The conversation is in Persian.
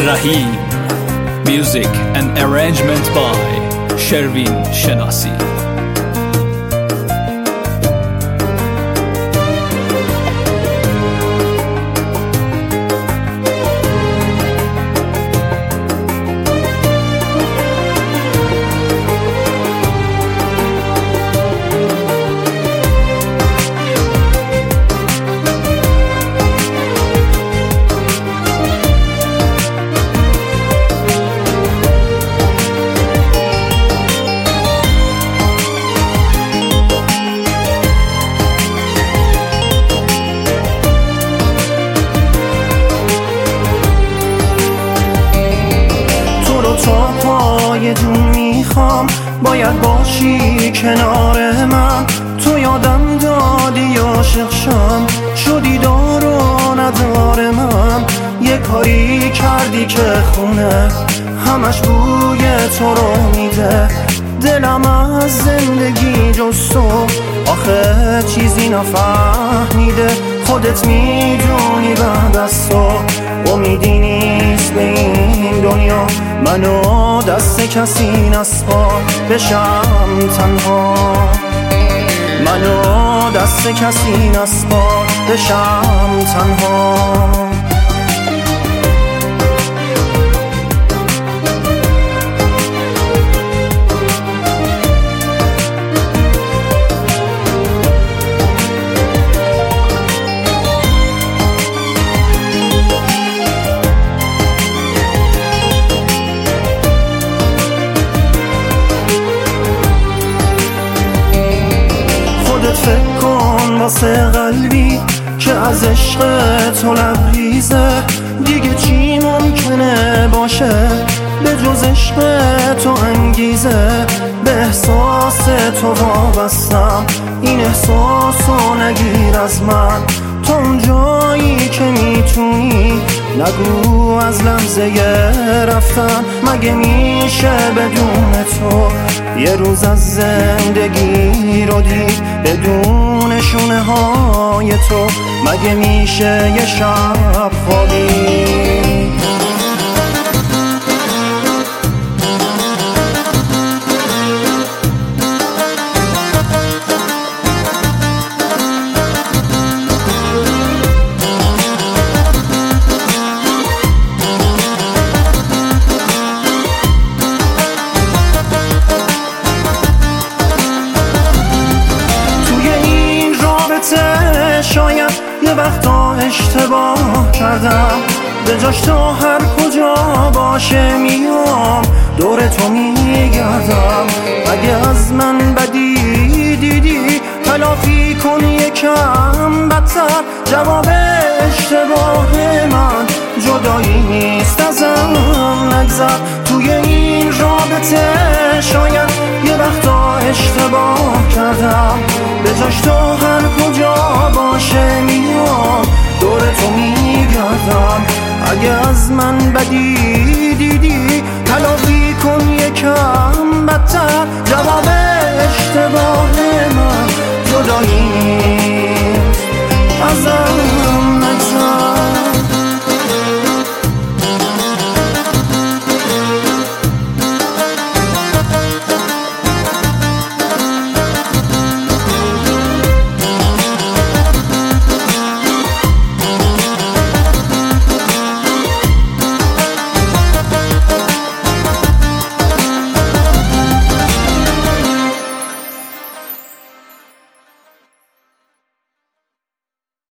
Rahim. Music and arrangement by Shervin Shenasi. پای جون میخوام، باید باشی کنار من. تو یادم دادی عاشق شم، شدی دار و ندار من. یه کاری کردی که خونه همش بوی تو رو میده. دلم از زندگی جز تو آخه چیزی نفهمیده. خودت میدونی بعد از تو امیدی نیست به این دنیا. منو دست کسی نسپار بشم تنها. منو دست کسی نسپار بشم تنها. فکر کن واسه قلبی که از عشق تو لبریزه. دیگه چی ممکنه باشه به جز عشق تو انگیزه. به احساس تو وابستم، این احساسو نگیر از من. تو اون جایی که میتونی نگو از لحظه رفتن. مگه میشه بدون تو یه روز از زندگی رو دید بدون شونه های تو؟ مگه میشه یه شب خوابید؟ شاید یه وقتا اشتباه کردم، به جاش تا هر کجا باشه میام دور تو میگردم. اگه از من بدی دیدی تلافی کن یکم بدتر. جواب اشتباه من جدایی نیست ازم نگذر. توی این رابطه شاید یه وقتا اشتباه کردم، به جاش تا هر کجا باشه میام دور تو میگردم. اگه از من بدی